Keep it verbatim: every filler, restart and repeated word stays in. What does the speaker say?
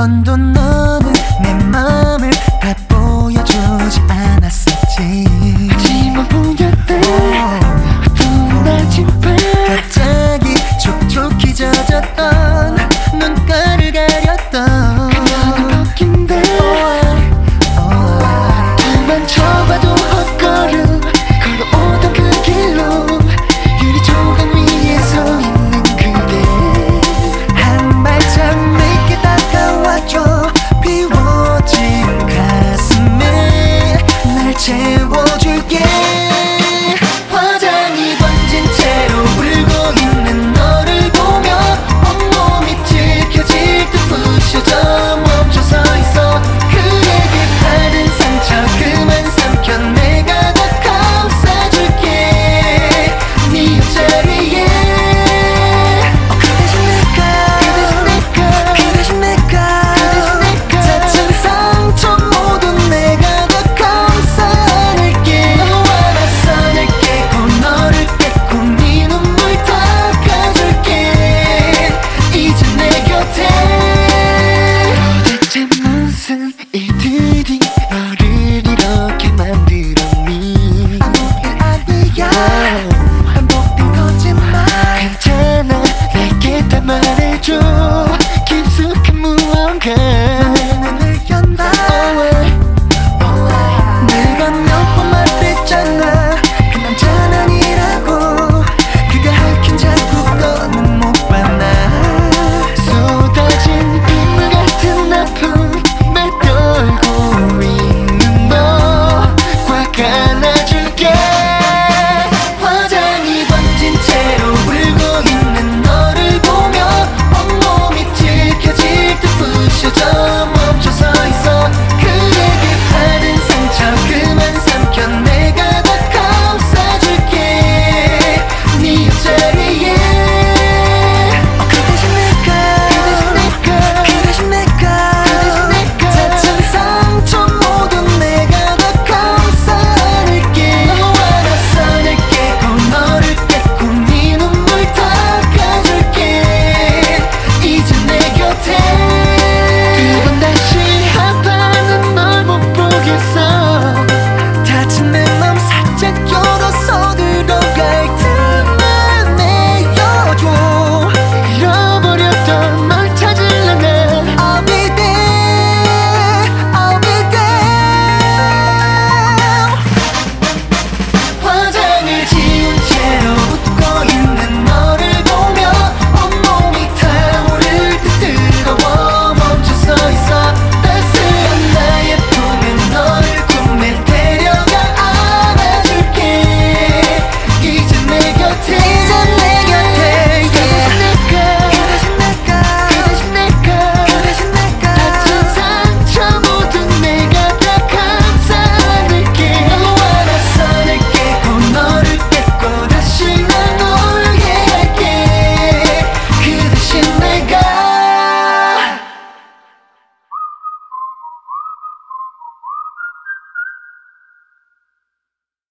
번도 너는 내 맘을 다 보여주지 않았었지. 하지만 보였대 어두운 낮은 밤 갑자기 촉촉히 젖었던 눈가를 가렸던 그녀는 웃긴데 그만 쳐봐도 헛걸음 걸어오던 그 길로 유리 조각 위에 서 있는 그대 한 발짝 내게 다가와줘. 비워진 가슴에 날 채워줄게.